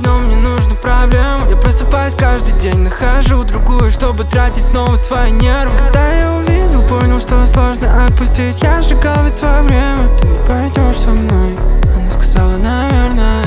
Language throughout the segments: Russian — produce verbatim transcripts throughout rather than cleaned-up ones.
но мне нужны проблемы. Я просыпаюсь каждый день, нахожу другую, чтобы тратить снова свои нервы. Когда я увидел, понял, что сложно отпустить. Я сжигал ведь свое время. Ты пойдешь со мной? Она сказала, наверное.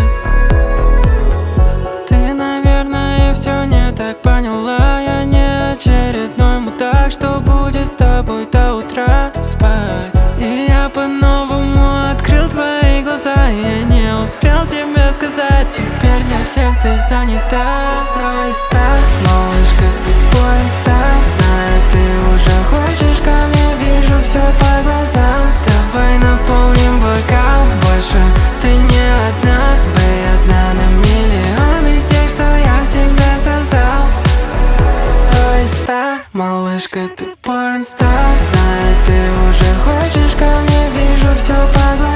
Ты, наверное, все не так поняла. Я не очередной мудак, что будет с тобой до утра спать. И я по-новому открыл твои глаза. Я не успел тебе сказать. Теперь для всех ты занята. Стой, стар, малышка, ты порнстар. Знаю, ты уже хочешь ко мне, вижу все по глазам. Давай наполним бокал, больше ты не одна. Вы одна на миллионы тех, что я в себе создал. Стой, стар, малышка, ты порнстар. Знаю, ты уже хочешь ко мне, вижу все по глазам.